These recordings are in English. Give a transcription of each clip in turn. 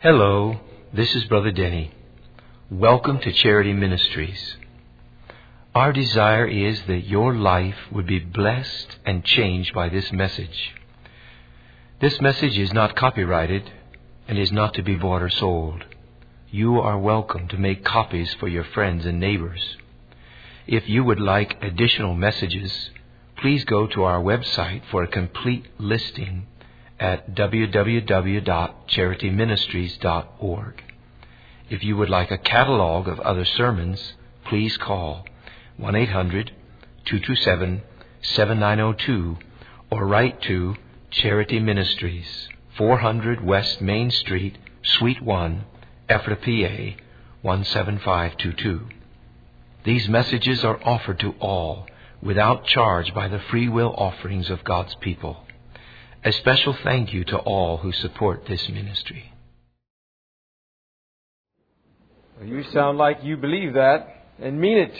Hello, this is Brother Denny. Welcome to Charity Ministries. Our desire is that your life would be blessed and changed by this message. This message is not copyrighted and is not to be bought or sold. You are welcome to make copies for your friends and neighbors. If you would like additional messages, please go to our website for a complete listing at www.charityministries.org. If you would like a catalog of other sermons, please call 1-800-227-7902 or write to Charity Ministries, 400 West Main Street, Suite 1, Ephrata, PA 17522. These messages are offered to all without charge by the free will offerings of God's people. A special thank you to all who support this ministry. You sound like you believe that and mean it.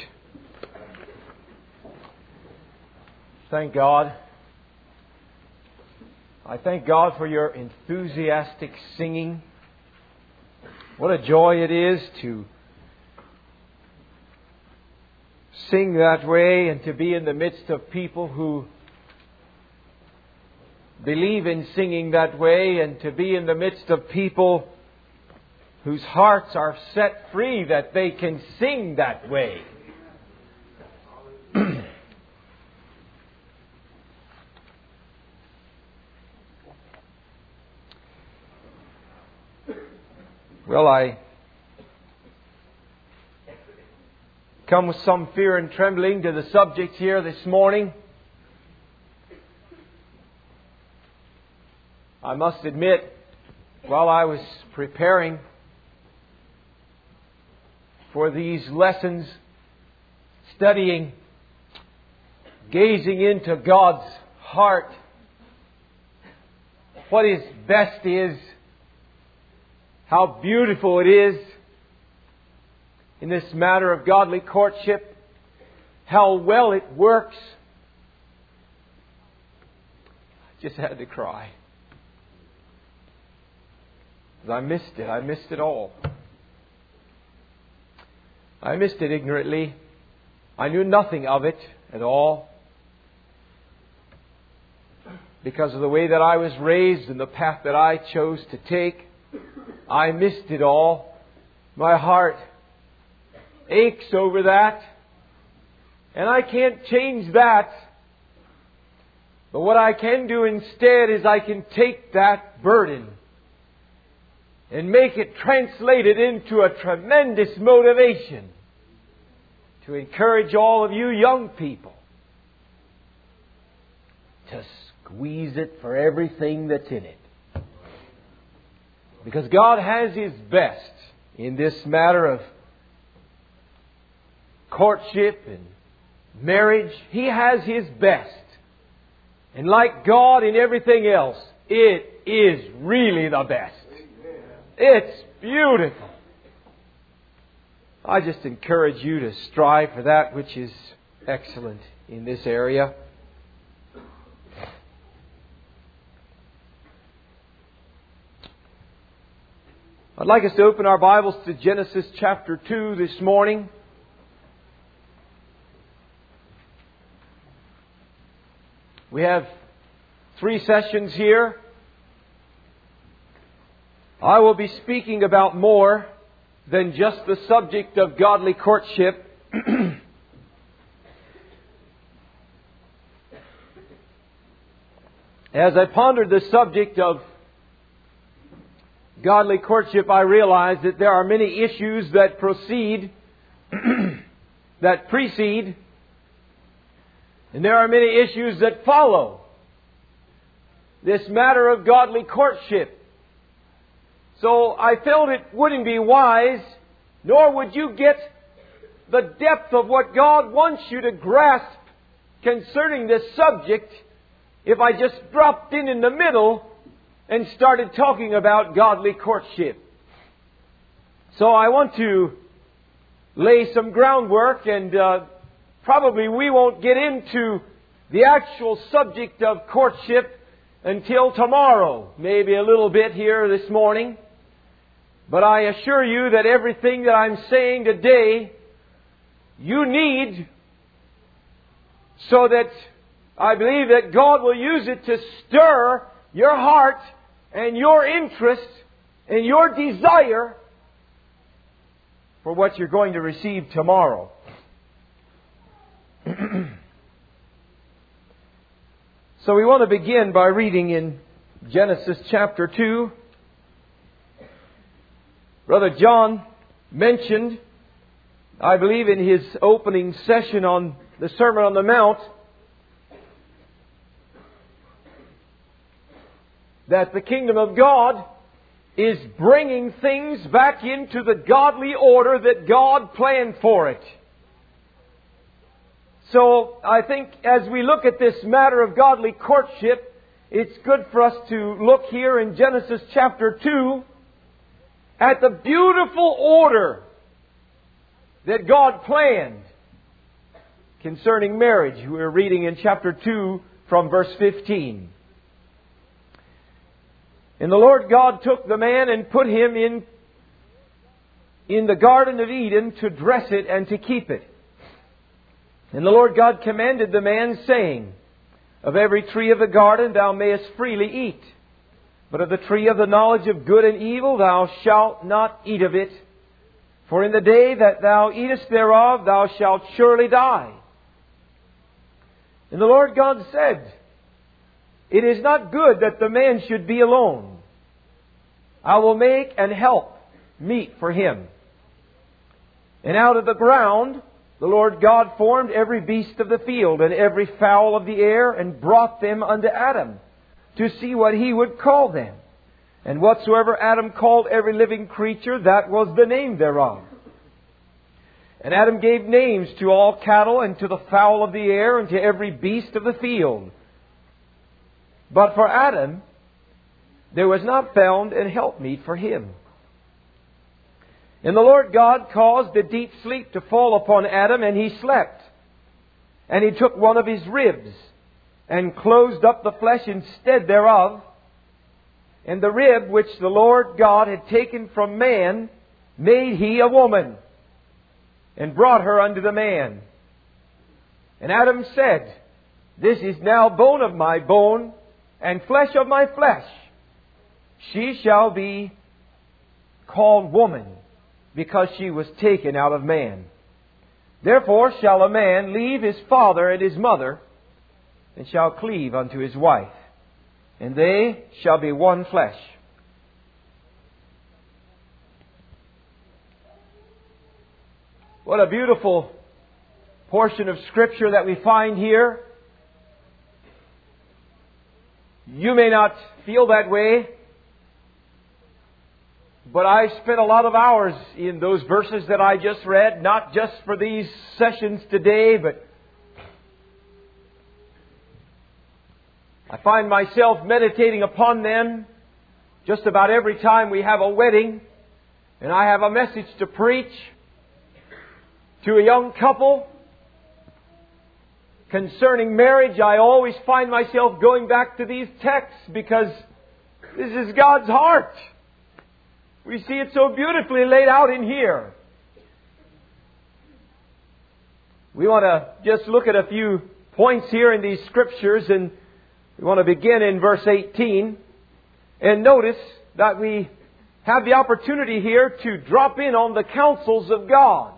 Thank God. I thank God for your enthusiastic singing. What a joy it is to sing that way and to be in the midst of people who believe in singing that way, and to be in the midst of people whose hearts are set free that they can sing that way. Well, I come with some fear and trembling to the subject here this morning. I must admit, while I was preparing for these lessons, studying, gazing into God's heart, what His best is, how beautiful it is in this matter of godly courtship, how well it works, I just had to cry. I missed it. I missed it all. I missed it ignorantly. I knew nothing of it at all, because of the way that I was raised and the path that I chose to take. I missed it all. My heart aches over that, and I can't change that. But what I can do instead is I can take that burden and make it translated into a tremendous motivation to encourage all of you young people to squeeze it for everything that's in it. Because God has His best in this matter of courtship and marriage. He has His best. And like God in everything else, it is really the best. It's beautiful. I just encourage you to strive for that which is excellent in this area. I'd like us to open our Bibles to Genesis chapter 2 this morning. We have 3 sessions here. I will be speaking about more than just the subject of godly courtship. As I pondered the subject of godly courtship, I realized that there are many issues that precede, and there are many issues that follow this matter of godly courtship. So I felt it wouldn't be wise, nor would you get the depth of what God wants you to grasp concerning this subject if I just dropped in the middle and started talking about godly courtship. So I want to lay some groundwork, and probably we won't get into the actual subject of courtship until tomorrow, maybe a little bit here this morning. But I assure you that everything that I'm saying today, you need, so that I believe that God will use it to stir your heart and your interest and your desire for what you're going to receive tomorrow. So we want to begin by reading in Genesis chapter 2. Brother John mentioned, I believe in his opening session on the Sermon on the Mount, that the kingdom of God is bringing things back into the godly order that God planned for it. So I think as we look at this matter of godly courtship, it's good for us to look here in Genesis chapter 2 at the beautiful order that God planned concerning marriage. We're reading in chapter 2 from verse 15. And the Lord God took the man and put him in the Garden of Eden to dress it and to keep it. And the Lord God commanded the man, saying, Of every tree of the garden thou mayest freely eat, but of the tree of the knowledge of good and evil thou shalt not eat of it. For in the day that thou eatest thereof thou shalt surely die. And the Lord God said, It is not good that the man should be alone. I will make an help meet for him. And out of the ground the Lord God formed every beast of the field and every fowl of the air, and brought them unto Adam to see what he would call them. And whatsoever Adam called every living creature, that was the name thereof. And Adam gave names to all cattle, and to the fowl of the air, and to every beast of the field. But for Adam there was not found an helpmeet for him. And the Lord God caused a deep sleep to fall upon Adam, and he slept. And he took one of his ribs, and closed up the flesh instead thereof. And the rib which the Lord God had taken from man made he a woman, and brought her unto the man. And Adam said, This is now bone of my bone, and flesh of my flesh. She shall be called woman, because she was taken out of man. Therefore shall a man leave his father and his mother, and shall cleave unto his wife, and they shall be one flesh. What a beautiful portion of Scripture that we find here. You may not feel that way, but I spent a lot of hours in those verses that I just read, not just for these sessions today, but I find myself meditating upon them just about every time we have a wedding and I have a message to preach to a young couple concerning marriage. I always find myself going back to these texts because this is God's heart. We see it so beautifully laid out in here. We want to just look at a few points here in these Scriptures, and we want to begin in verse 18. And notice that we have the opportunity here to drop in on the counsels of God.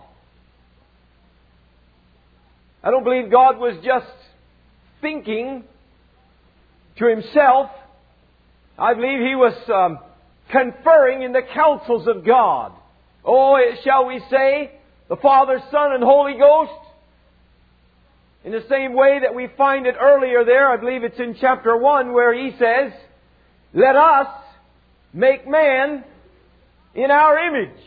I don't believe God was just thinking to Himself. I believe He was conferring in the counsels of God. Oh, shall we say, the Father, Son, and Holy Ghost? In the same way that we find it earlier there, I believe it's in chapter 1, where He says, Let us make man in our image.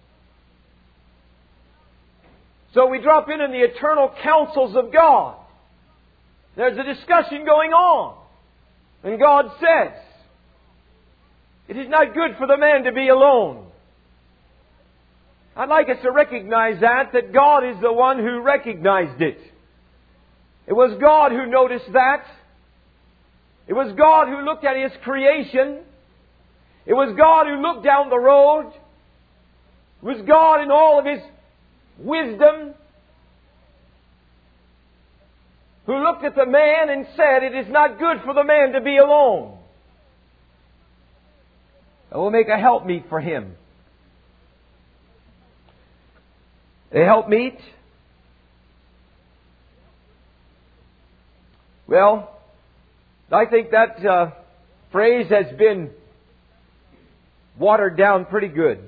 So we drop in the eternal counsels of God. There's a discussion going on. And God says, It is not good for the man to be alone. I'd like us to recognize that God is the one who recognized it. It was God who noticed that. It was God who looked at His creation. It was God who looked down the road Was God in all of His wisdom, who looked at the man and said, "It is not good for the man to be alone. I will make a helpmeet for him." A helpmeet? Well, I think that phrase has been watered down pretty good.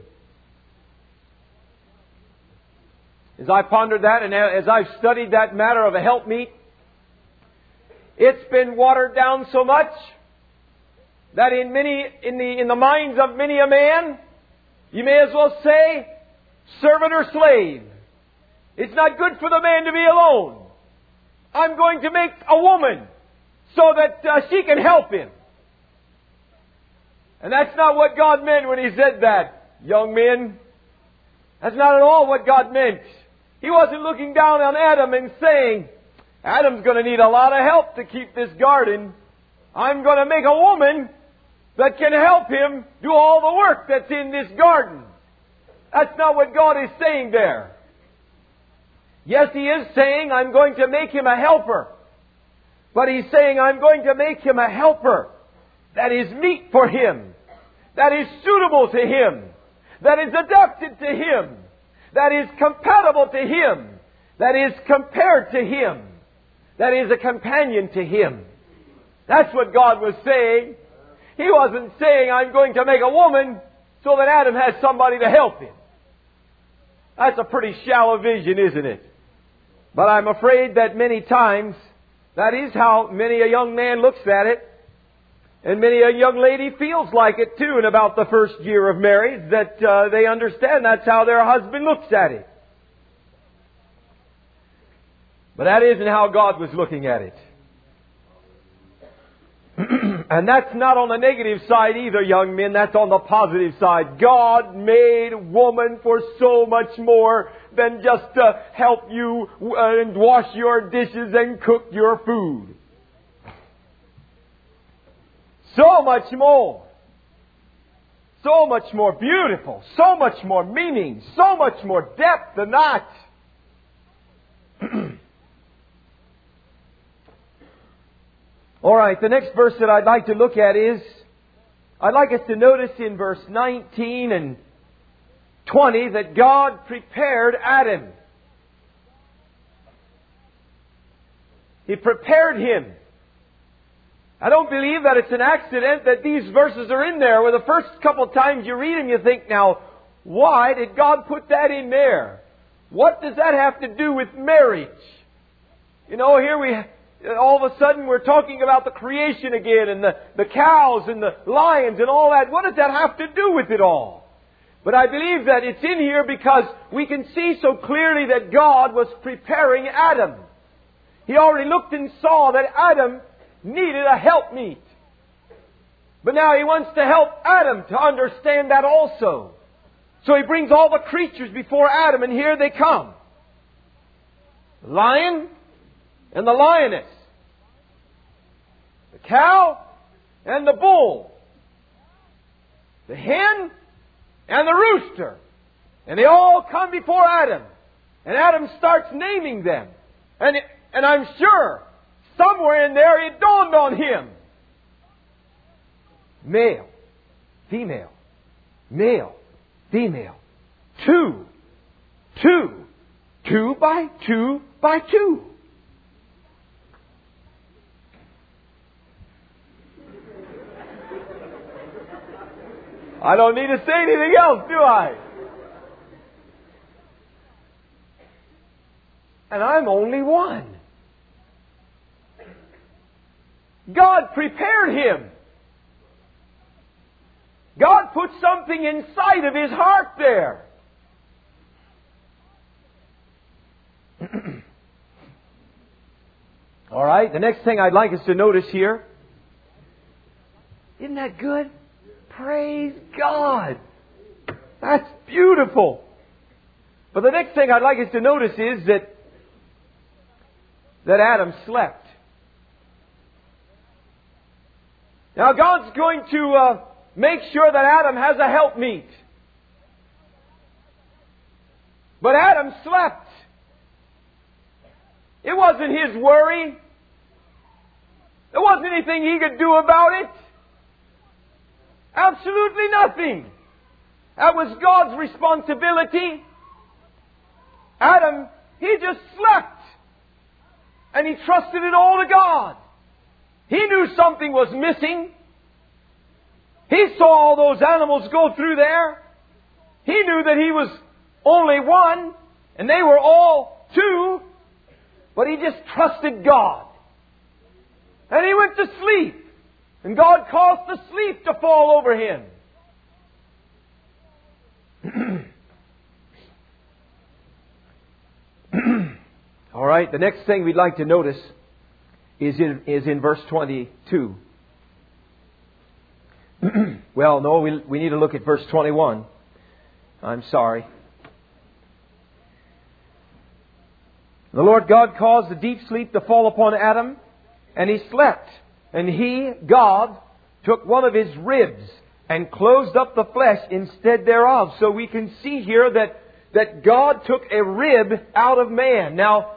As I pondered that and as I've studied that matter of a helpmeet, it's been watered down so much that in the minds of many a man, you may as well say, servant or slave. It's not good for the man to be alone. I'm going to make a woman so that she can help him. And that's not what God meant when He said that, young men. That's not at all what God meant. He wasn't looking down on Adam and saying, "Adam's going to need a lot of help to keep this garden. I'm going to make a woman that can help him do all the work that's in this garden." That's not what God is saying there. Yes, He is saying, "I'm going to make him a helper." But He's saying, "I'm going to make him a helper that is meet for him, that is suitable to him, that is adapted to him, that is compatible to him, that is compared to him, that is a companion to him." That's what God was saying. He wasn't saying, "I'm going to make a woman so that Adam has somebody to help him." That's a pretty shallow vision, isn't it? But I'm afraid that many times that is how many a young man looks at it. And many a young lady feels like it too in about the first year of marriage, that they understand that's how their husband looks at it. But that isn't how God was looking at it. And that's not on the negative side either, young men. That's on the positive side. God made woman for so much more than just to help you and wash your dishes and cook your food. So much more. So much more beautiful. So much more meaning. So much more depth than that. All right, the next verse that I'd like to look at is, I'd like us to notice in verse 19 and 20 that God prepared Adam. He prepared him. I don't believe that it's an accident that these verses are in there, where the first couple of times you read them you think, now, why did God put that in there? What does that have to do with marriage? You know, here all of a sudden we're talking about the creation again, and the cows and the lions and all that. What does that have to do with it all? But I believe that it's in here because we can see so clearly that God was preparing Adam. He already looked and saw that Adam needed a helpmeet. But now He wants to help Adam to understand that also. So He brings all the creatures before Adam, and here they come. The lion and the lioness. The cow and the bull. The hen and the rooster. And they all come before Adam. And Adam starts naming them. And I'm sure somewhere in there it dawned on him. Male, female, male, female. 2 by 2 by 2. I don't need to say anything else, do I? And I'm only one. God prepared him. God put something inside of his heart there. All right, the next thing I'd like us to notice here. Isn't that good? Praise God. That's beautiful. But the next thing I'd like us to notice is that Adam slept. Now God's going to make sure that Adam has a helpmeet. But Adam slept. It wasn't his worry. There wasn't anything he could do about it. Absolutely nothing. That was God's responsibility. Adam, he just slept. And he trusted it all to God. He knew something was missing. He saw all those animals go through there. He knew that he was only one, and they were all two, but he just trusted God. And he went to sleep, and God caused the sleep to fall over him. All right, the next thing we'd like to notice is in verse 22. Well, no, we need to look at verse 21. I'm sorry. The Lord God caused a deep sleep to fall upon Adam, and he slept. And he, God, took one of his ribs and closed up the flesh instead thereof. So we can see here that God took a rib out of man. Now,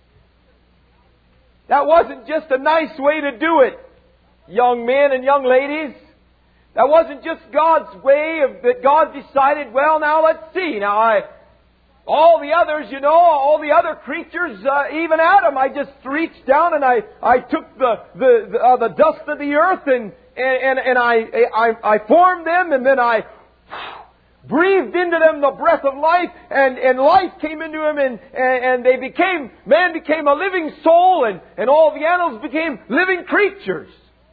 that wasn't just a nice way to do it, young men and young ladies. That wasn't just God's way that God decided, well, now let's see. Now, all the others, all the other creatures, even Adam, I just reached down and I took the dust of the earth and I formed them, and then I breathed into them the breath of life, and life came into them, and man became a living soul, and all the animals became living creatures.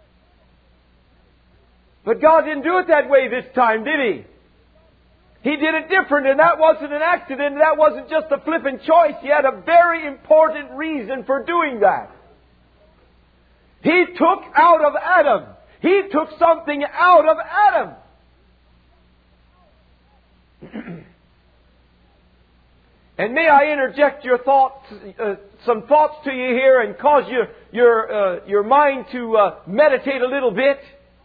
But God didn't do it that way this time, did He? He did it different, and that wasn't an accident. That wasn't just a flippant choice. He had a very important reason for doing that. He took out of Adam. He took something out of Adam. And may I interject some thoughts to you here, and cause your mind to meditate a little bit.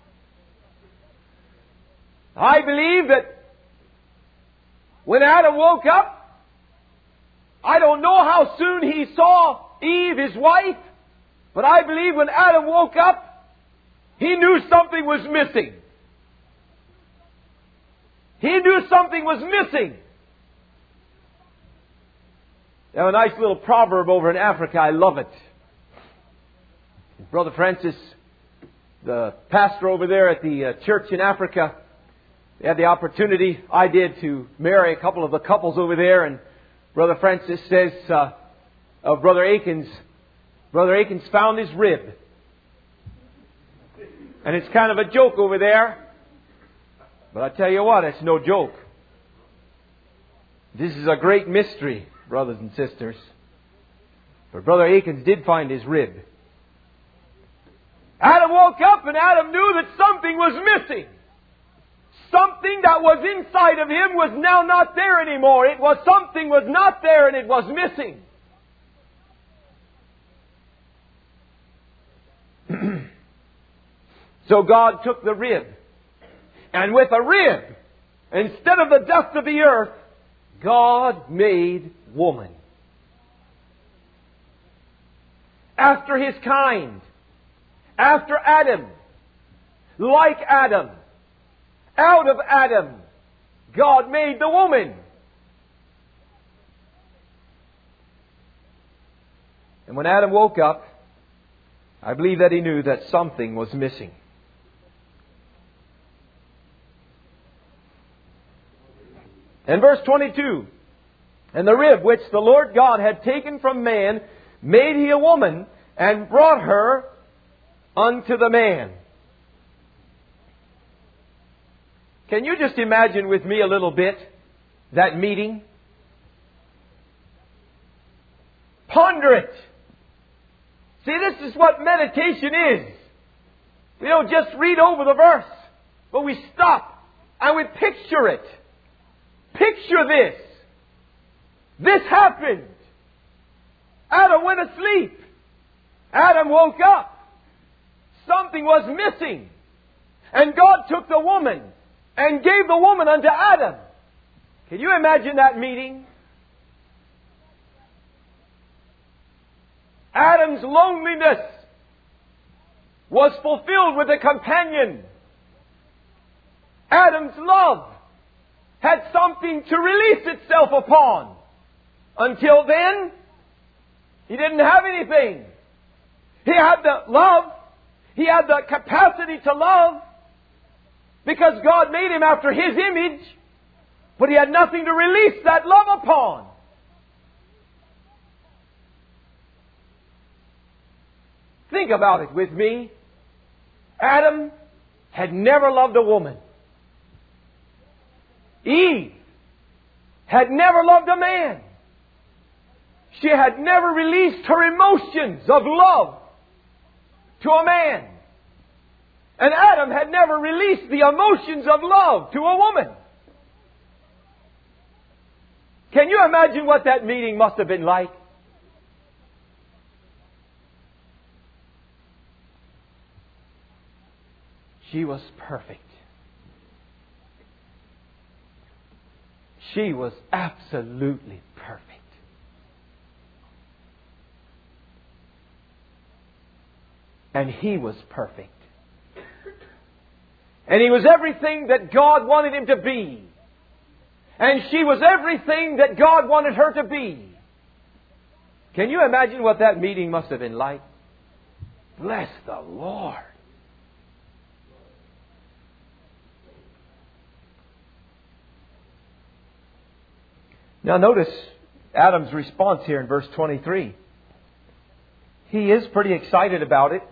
I believe that when Adam woke up, I don't know how soon he saw Eve, his wife, but I believe when Adam woke up, he knew something was missing. He knew something was missing. Now, a nice little proverb over in Africa, I love it. Brother Francis, the pastor over there at the church in Africa, they had the opportunity, I did, to marry a couple of the couples over there, and Brother Francis says of Brother Akins found his rib. And it's kind of a joke over there, but I tell you what, it's no joke. This is a great mystery, brothers and sisters. But Brother Akins did find his rib. Adam woke up, and Adam knew that something was missing. Something that was inside of him was now not there anymore. Something was not there, and it was missing. So God took the rib. And with a rib, instead of the dust of the earth, God made woman. After His kind. After Adam. Like Adam. Out of Adam, God made the woman. And when Adam woke up, I believe that he knew that something was missing. In verse 22, and the rib which the Lord God had taken from man, made He a woman, and brought her unto the man. Can you just imagine with me a little bit that meeting? Ponder it. See, this is what meditation is. We don't just read over the verse, but we stop and we picture it. Picture this. This happened. Adam went asleep. Adam woke up. Something was missing. And God took the woman and gave the woman unto Adam. Can you imagine that meeting? Adam's loneliness was fulfilled with a companion. Adam's love had something to release itself upon. Until then, he didn't have anything. He had the love. He had the capacity to love because God made him after His image, but he had nothing to release that love upon. Think about it with me. Adam had never loved a woman. Eve had never loved a man. She had never released her emotions of love to a man. And Adam had never released the emotions of love to a woman. Can you imagine what that meeting must have been like? She was perfect. She was absolutely perfect. And he was perfect. And he was everything that God wanted him to be. And she was everything that God wanted her to be. Can you imagine what that meeting must have been like? Bless the Lord. Now notice Adam's response here in verse 23. He is pretty excited about it.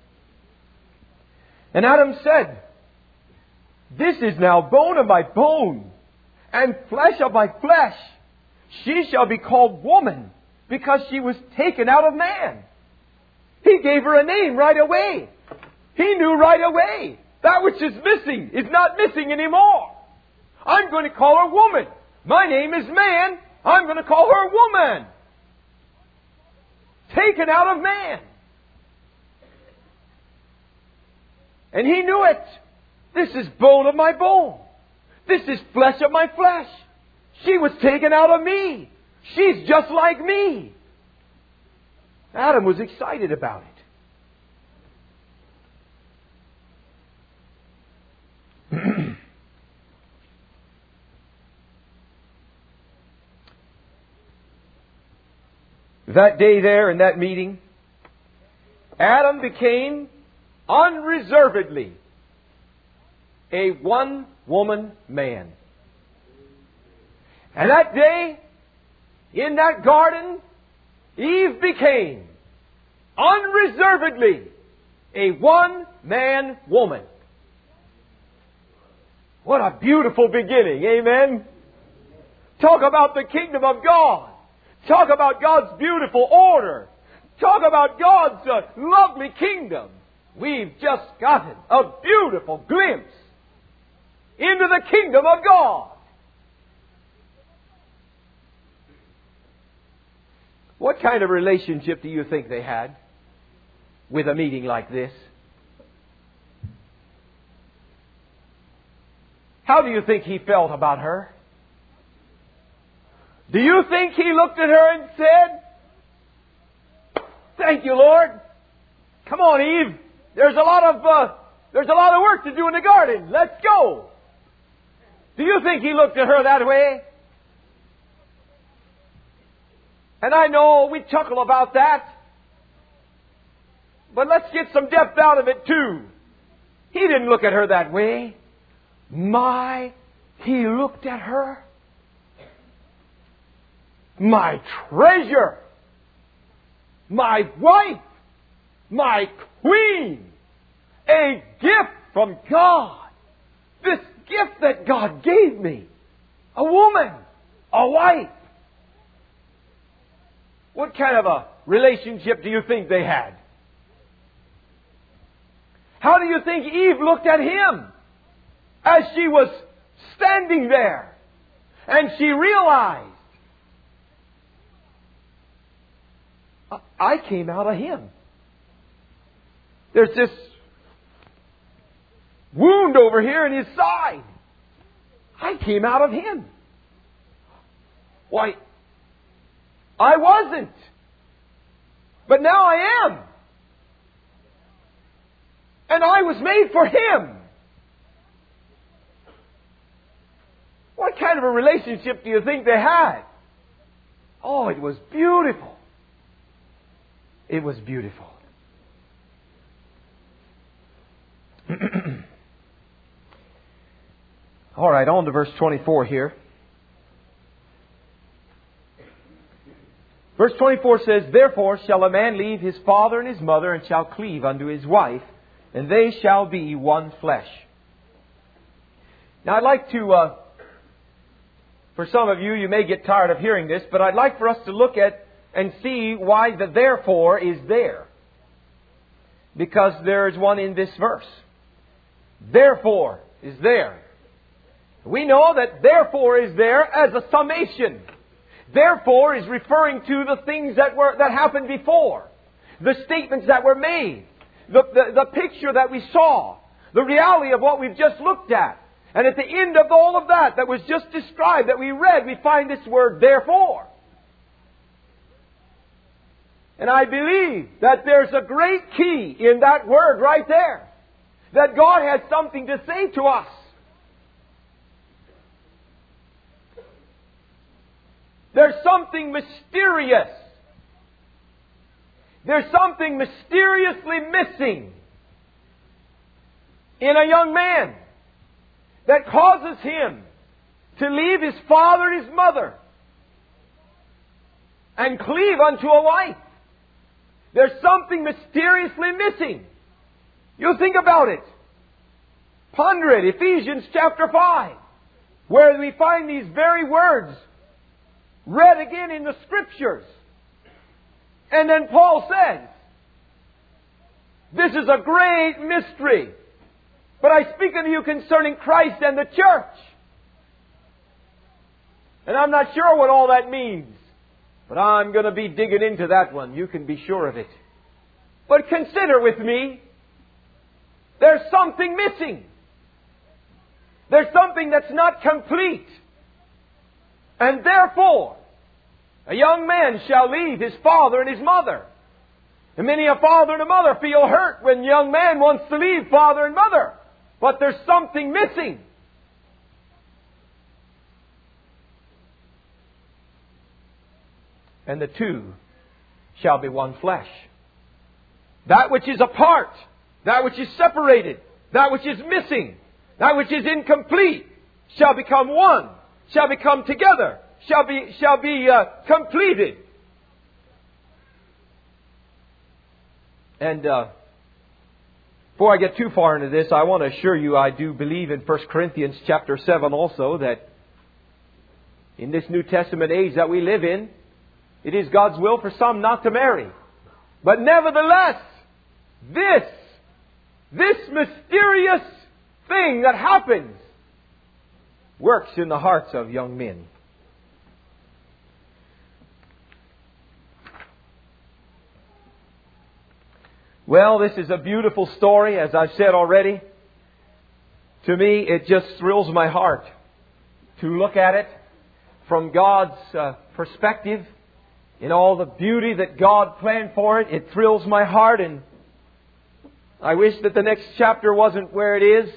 And Adam said, "This is now bone of my bone and flesh of my flesh. She shall be called woman because she was taken out of man." He gave her a name right away. He knew right away that which is missing is not missing anymore. I'm going to call her woman. My name is man. I'm going to call her woman. Taken out of man. And he knew it. This is bone of my bone. This is flesh of my flesh. She was taken out of me. She's just like me. Adam was excited about it. That day there in that meeting, Adam became unreservedly a one-woman man. And that day, in that garden, Eve became unreservedly a one-man woman. What a beautiful beginning, amen? Talk about the kingdom of God. Talk about God's beautiful order. Talk about God's lovely kingdom. We've just gotten a beautiful glimpse into the kingdom of God. What kind of relationship do you think they had with a meeting like this? How do you think he felt about her? Do you think he looked at her and said, "Thank you, Lord. Come on, Eve. There's a lot of work to do in the garden. Let's go." Do you think he looked at her that way? And I know we chuckle about that, but let's get some depth out of it too. He didn't look at her that way. He looked at her. My treasure, my wife, my queen, a gift from God. This gift that God gave me, a woman, a wife. What kind of a relationship do you think they had? How do you think Eve looked at him as she was standing there and she realized, I came out of him. There's this wound over here in his side. I came out of him. Why, I wasn't. But now I am. And I was made for Him. What kind of a relationship do you think they had? Oh, it was beautiful. It was beautiful. All right, on to verse 24 here. Verse 24 says, Therefore shall a man leave his father and his mother, and shall cleave unto his wife, and they shall be one flesh. Now I'd like to, for some of you, you may get tired of hearing this, but I'd like for us to look at and see why the therefore is there. Because there is one in this verse. Therefore is there. We know that therefore is there as a summation. Therefore is referring to the things that happened before. The statements that were made. The picture that we saw. The reality of what we've just looked at. And at the end of all of that was just described, that we read, we find this word therefore. And I believe that there's a great key in that word right there. That God has something to say to us. There's something mysterious. There's something mysteriously missing in a young man that causes him to leave his father and his mother and cleave unto a wife. There's something mysteriously missing. You think about it. Ponder it. Ephesians chapter 5, where we find these very words read again in the Scriptures. And then Paul says, this is a great mystery, but I speak unto you concerning Christ and the church. And I'm not sure what all that means, but I'm going to be digging into that one. You can be sure of it. But consider with me, there's something missing. There's something that's not complete. And therefore, a young man shall leave his father and his mother. And many a father and a mother feel hurt when a young man wants to leave father and mother. But there's something missing. And the two shall be one flesh. That which is apart, that which is separated, that which is missing, that which is incomplete, shall become one, shall become together, shall be completed. And before I get too far into this, I want to assure you I do believe in 1 Corinthians chapter 7 also, that in this New Testament age that we live in, it is God's will for some not to marry. But nevertheless, this mysterious thing that happens works in the hearts of young men. Well, this is a beautiful story, as I've said already. To me, it just thrills my heart to look at it from God's perspective, in all the beauty that God planned for it. It thrills my heart, and I wish that the next chapter wasn't where it is.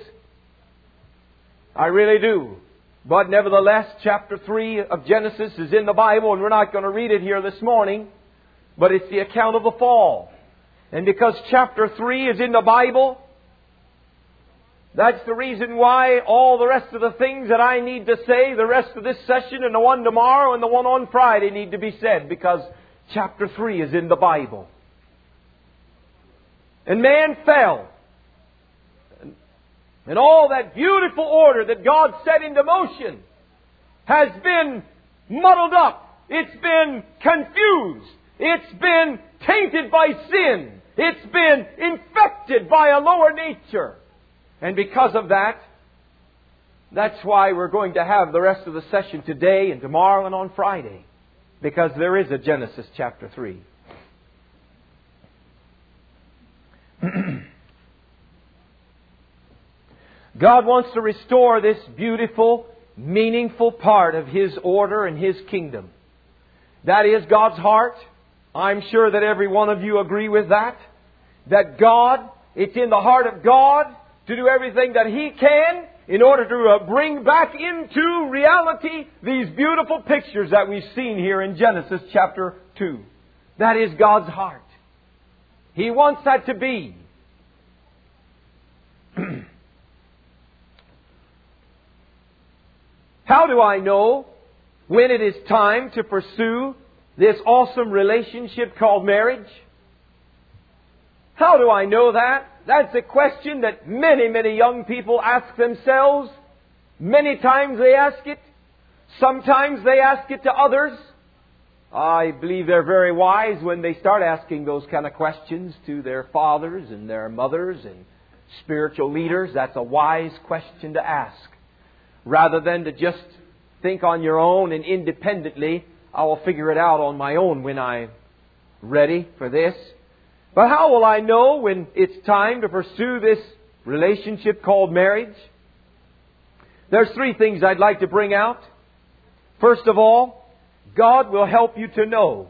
I really do. But nevertheless, chapter 3 of Genesis is in the Bible, and we're not going to read it here this morning, but it's the account of the fall. And because chapter 3 is in the Bible, that's the reason why all the rest of the things that I need to say, the rest of this session and the one tomorrow and the one on Friday need to be said, because chapter 3 is in the Bible. And man fell. And all that beautiful order that God set into motion has been muddled up. It's been confused. It's been tainted by sin. It's been infected by a lower nature. And because of that, that's why we're going to have the rest of the session today and tomorrow and on Friday. Because there is a Genesis chapter 3. God wants to restore this beautiful, meaningful part of His order and His kingdom. That is God's heart. I'm sure that every one of you agree with that. That God, it's in the heart of God to do everything that He can in order to bring back into reality these beautiful pictures that we've seen here in Genesis chapter 2. That is God's heart. He wants that to be. How do I know when it is time to pursue this awesome relationship called marriage? How do I know that? That's a question that many, many young people ask themselves. Many times they ask it. Sometimes they ask it to others. I believe they're very wise when they start asking those kind of questions to their fathers and their mothers and spiritual leaders. That's a wise question to ask. Rather than to just think on your own and independently, I will figure it out on my own when I'm ready for this. But how will I know when it's time to pursue this relationship called marriage? There's three things I'd like to bring out. First of all, God will help you to know.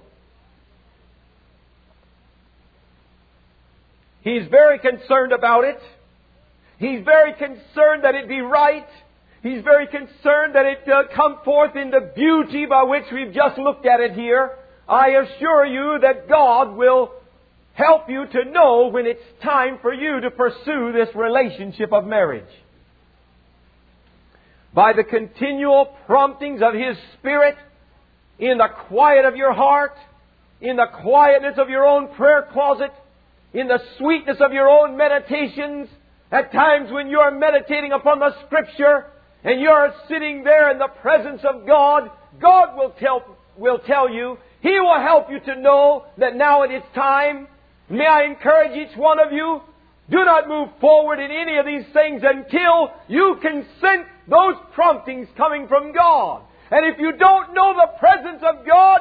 He's very concerned about it. He's very concerned that it be right. He's very concerned that it come forth in the beauty by which we've just looked at it here. I assure you that God will help you to know when it's time for you to pursue this relationship of marriage. By the continual promptings of His Spirit, in the quiet of your heart, in the quietness of your own prayer closet, in the sweetness of your own meditations, at times when you are meditating upon the Scripture, and you are sitting there in the presence of God, God will tell you, He will help you to know that now it is time. May I encourage each one of you, do not move forward in any of these things until you can sense those promptings coming from God. And if you don't know the presence of God,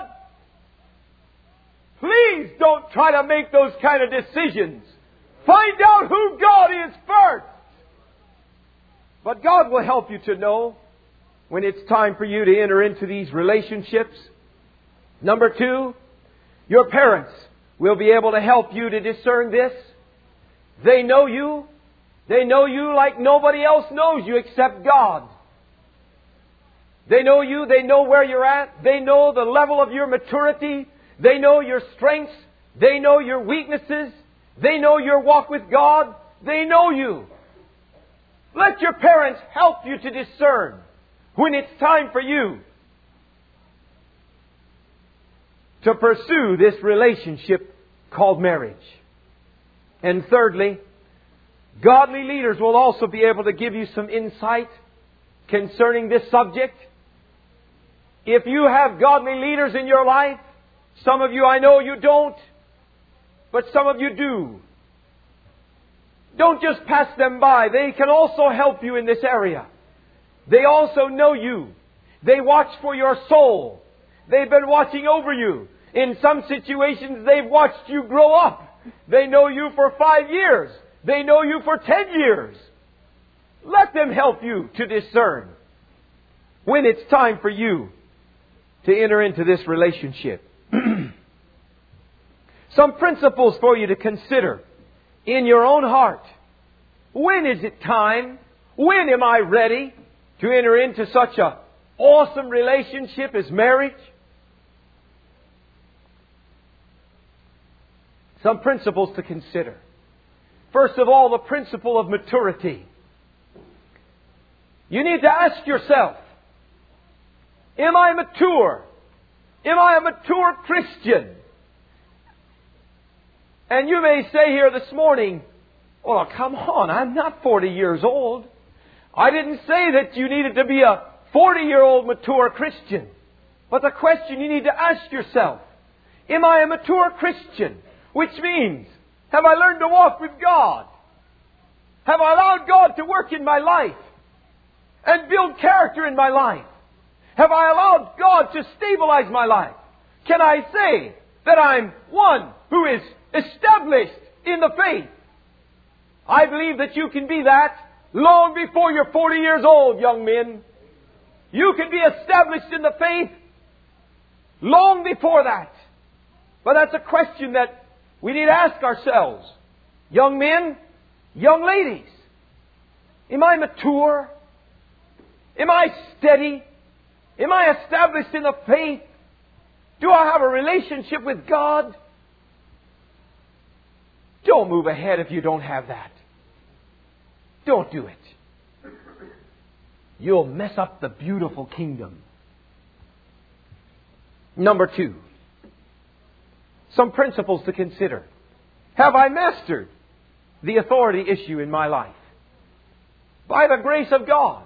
please don't try to make those kind of decisions. Find out who God is first. But God will help you to know when it's time for you to enter into these relationships. Number two, your parents will be able to help you to discern this. They know you. They know you like nobody else knows you except God. They know you. They know where you're at. They know the level of your maturity. They know your strengths. They know your weaknesses. They know your walk with God. They know you. Let your parents help you to discern when it's time for you to pursue this relationship called marriage. And thirdly, godly leaders will also be able to give you some insight concerning this subject. If you have godly leaders in your life, some of you I know you don't, but some of you do. Don't just pass them by. They can also help you in this area. They also know you. They watch for your soul. They've been watching over you. In some situations, they've watched you grow up. They know you for 5 years. They know you for 10 years. Let them help you to discern when it's time for you to enter into this relationship. Some principles for you to consider in your own heart. When is it time? When am I ready to enter into such an awesome relationship as marriage? Some principles to consider. First of all, the principle of maturity. You need to ask yourself, am I mature? Am I a mature Christian? And you may say here this morning, oh, come on, I'm not 40 years old. I didn't say that you needed to be a 40-year-old mature Christian. But the question you need to ask yourself, am I a mature Christian? Which means, have I learned to walk with God? Have I allowed God to work in my life and build character in my life? Have I allowed God to stabilize my life? Can I say that I'm one who is established in the faith? I believe that you can be that long before you're 40 years old, young men. You can be established in the faith long before that. But that's a question that we need to ask ourselves. Young men, young ladies, am I mature? Am I steady? Am I established in the faith? Do I have a relationship with God? Don't move ahead if you don't have that. Don't do it. You'll mess up the beautiful kingdom. Number 2. Some principles to consider. Have I mastered the authority issue in my life? By the grace of God.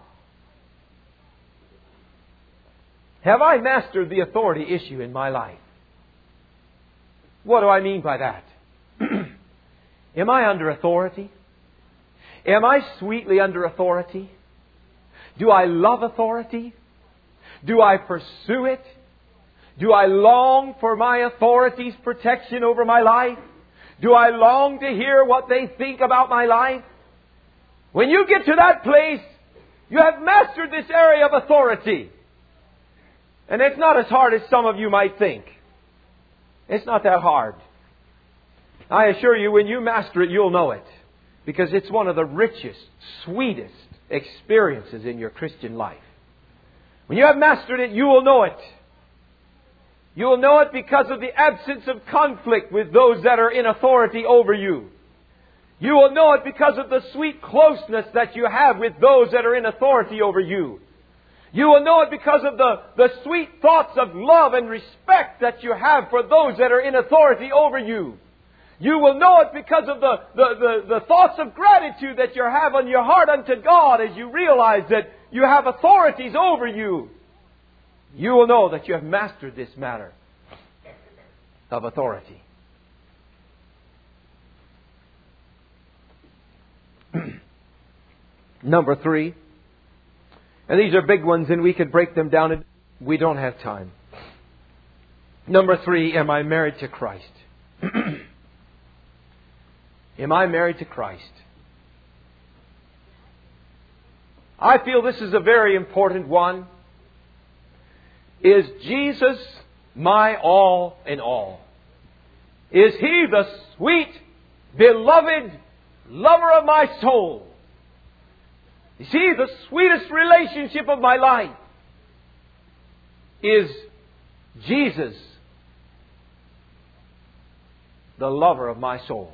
Have I mastered the authority issue in my life? What do I mean by that? Am I under authority? Am I sweetly under authority? Do I love authority? Do I pursue it? Do I long for my authority's protection over my life? Do I long to hear what they think about my life? When you get to that place, you have mastered this area of authority. And it's not as hard as some of you might think. It's not that hard. I assure you, when you master it, you'll know it. Because it's one of the richest, sweetest experiences in your Christian life. When you have mastered it, you will know it. You will know it because of the absence of conflict with those that are in authority over you. You will know it because of the sweet closeness that you have with those that are in authority over you. You will know it because of the sweet thoughts of love and respect that you have for those that are in authority over you. You will know it because of the thoughts of gratitude that you have on your heart unto God as you realize that you have authorities over you. You will know that you have mastered this matter of authority. Number 3. And these are big ones and we could break them down, and we don't have time. Number 3, am I married to Christ? Am I married to Christ? I feel this is a very important one. Is Jesus my all in all? Is He the sweet, beloved lover of my soul? Is He the sweetest relationship of my life? Is Jesus the lover of my soul?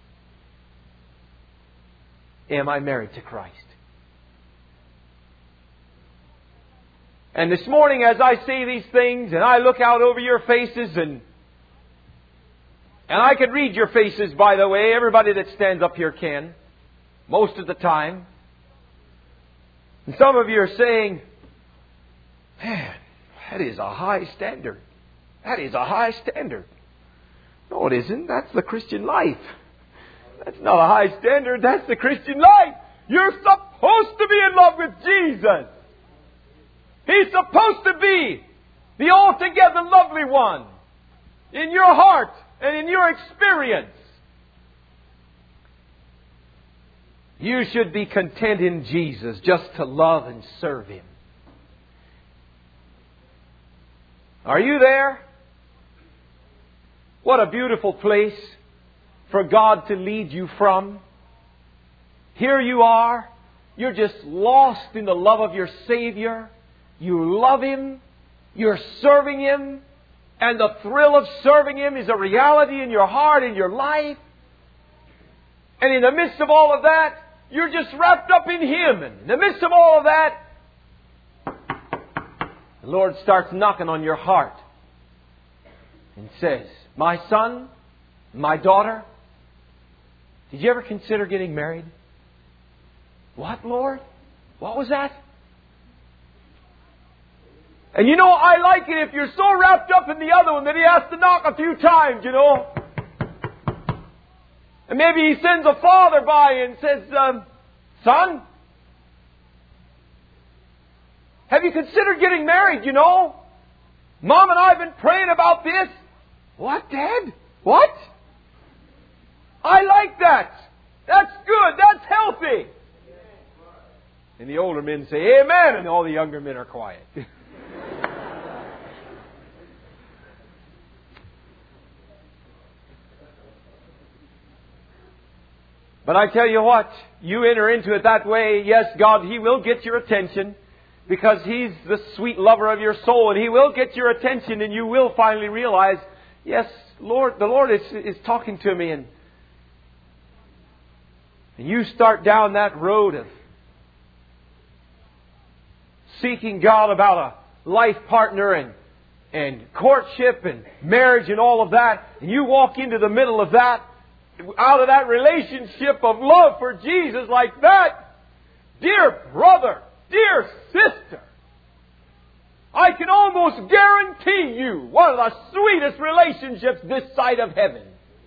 Am I married to Christ? And this morning as I say these things and I look out over your faces and I could read your faces, by the way. Everybody that stands up here can. Most of the time. And some of you are saying, man, that is a high standard. That is a high standard. No, it isn't. That's the Christian life. That's not a high standard. That's the Christian life. You're supposed to be in love with Jesus. He's supposed to be the altogether lovely one in your heart and in your experience. You should be content in Jesus just to love and serve Him. Are you there? What a beautiful place for God to lead you from. Here you are. You're just lost in the love of your Savior. You love Him. You're serving Him. And the thrill of serving Him is a reality in your heart, in your life. And in the midst of all of that, you're just wrapped up in Him. And in the midst of all of that, the Lord starts knocking on your heart and says, my son, my daughter, did you ever consider getting married? What, Lord? What was that? And you know, I like it if you're so wrapped up in the other one that He has to knock a few times, you know. And maybe He sends a father by and says, son, have you considered getting married, you know? Mom and I have been praying about this. What, Dad? What? I like that. That's good. That's healthy. And the older men say, amen. And all the younger men are quiet. But I tell you what, you enter into it that way, yes, God, He will get your attention because He's the sweet lover of your soul, and He will get your attention, and you will finally realize, yes, Lord, the Lord is talking to me, and you start down that road of seeking God about a life partner and courtship and marriage and all of that, and you walk into the middle of that, out of that relationship of love for Jesus like that, dear brother, dear sister, I can almost guarantee you one of the sweetest relationships this side of heaven.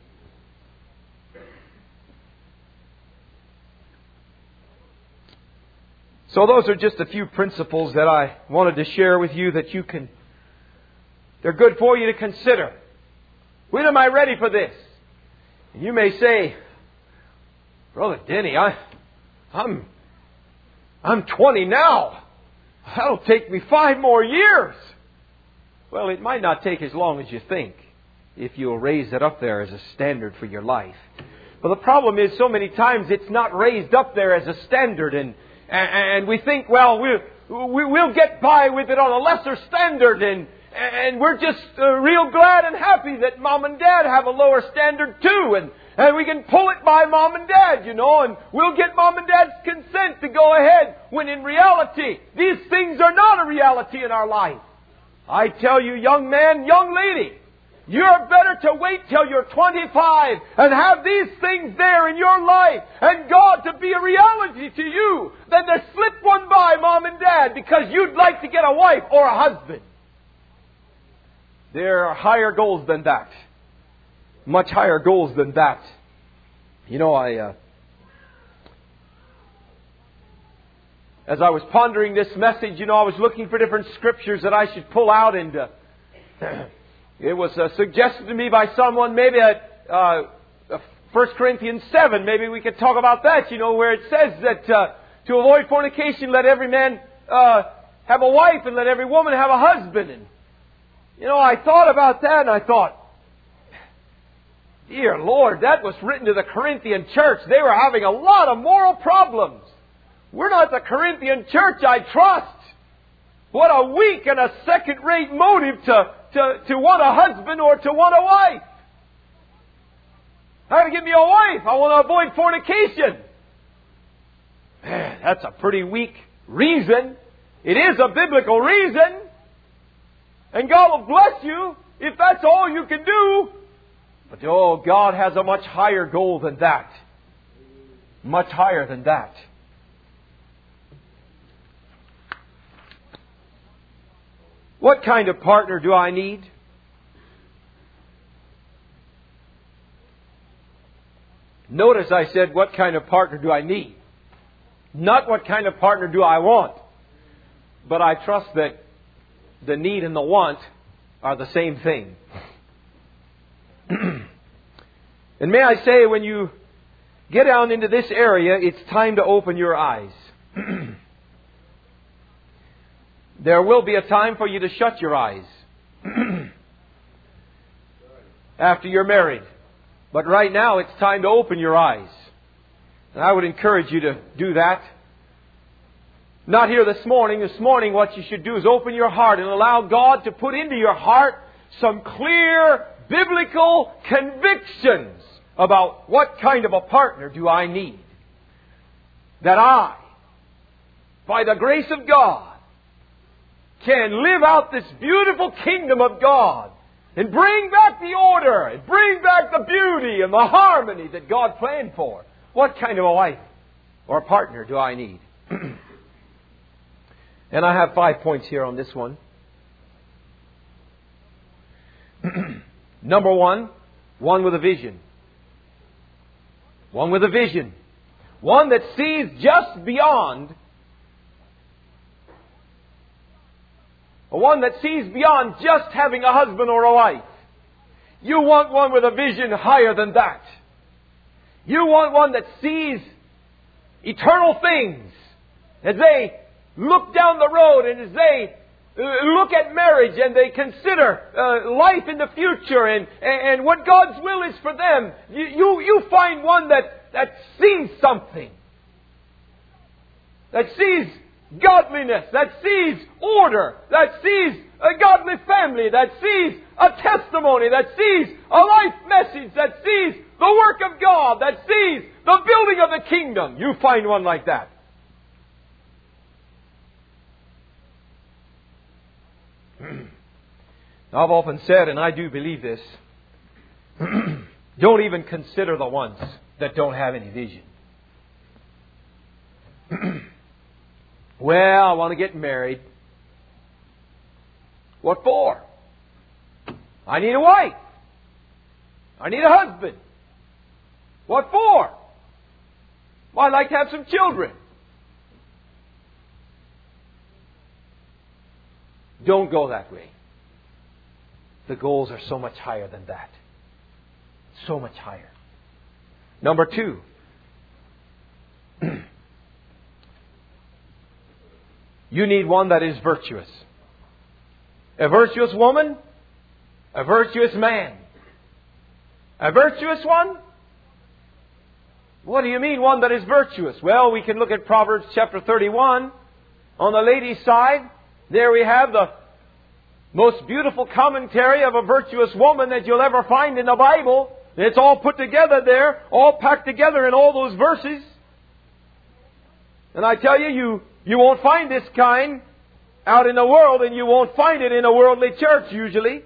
So those are just a few principles that I wanted to share with you that they're good for you to consider. When am I ready for this? And you may say, Brother Denny, I'm 20 now. That'll take me 5 more years. Well, it might not take as long as you think if you'll raise it up there as a standard for your life. But the problem is so many times it's not raised up there as a standard, and we think, well, we'll get by with it on a lesser standard, and we're just real glad and happy that Mom and Dad have a lower standard too, and we can pull it by Mom and Dad, and we'll get Mom and Dad's consent to go ahead, when in reality, these things are not a reality in our life. I tell you, young man, young lady, you're better to wait till you're 25 and have these things there in your life and God to be a reality to you than to slip one by Mom and Dad because you'd like to get a wife or a husband. There are higher goals than that. Much higher goals than that. As I was pondering this message, I was looking for different scriptures that I should pull out, and it was suggested to me by someone, maybe at 1 Corinthians 7, maybe we could talk about that, where it says that to avoid fornication, let every man have a wife and let every woman have a husband. And I thought about that, and I thought, dear Lord, that was written to the Corinthian church. They were having a lot of moral problems. We're not the Corinthian church I trust. What a weak and a second-rate motive to want a husband or to want a wife. How to get me a wife? I want to avoid fornication. Man, that's a pretty weak reason. It is a biblical reason. And God will bless you if that's all you can do. But God has a much higher goal than that. Much higher than that. What kind of partner do I need? Notice I said, what kind of partner do I need? Not what kind of partner do I want. But I trust that the need and the want are the same thing. And may I say, when you get down into this area, it's time to open your eyes. There will be a time for you to shut your eyes after you're married. But right now, it's time to open your eyes. And I would encourage you to do that. Not here this morning. This morning, what you should do is open your heart and allow God to put into your heart some clear biblical convictions about what kind of a partner do I need. That I, by the grace of God, can live out this beautiful kingdom of God and bring back the order and bring back the beauty and the harmony that God planned for. What kind of a wife or a partner do I need? And I have 5 points here on this one. Number one with a vision. One with a vision. One that sees just beyond. One that sees beyond just having a husband or a wife. You want one with a vision higher than that. You want one that sees eternal things as they look down the road and as they look at marriage and they consider life in the future and what God's will is for them. You find one that that sees something. That sees godliness, that sees order, that sees a godly family, that sees a testimony, that sees a life message, that sees the work of God, that sees the building of the kingdom. You find one like that. I've often said, and I do believe this, don't even consider the ones that don't have any vision. Well, I want to get married. What for? I need a wife. I need a husband. What for? Well, I'd like to have some children. Don't go that way. The goals are so much higher than that. So much higher. Number 2. You need one that is virtuous. A virtuous woman, a virtuous man. A virtuous one? What do you mean, one that is virtuous? Well, we can look at Proverbs chapter 31. On the ladies' side, there we have the most beautiful commentary of a virtuous woman that you'll ever find in the Bible. It's all put together there, all packed together in all those verses. And I tell you, you won't find this kind out in the world, and you won't find it in a worldly church usually.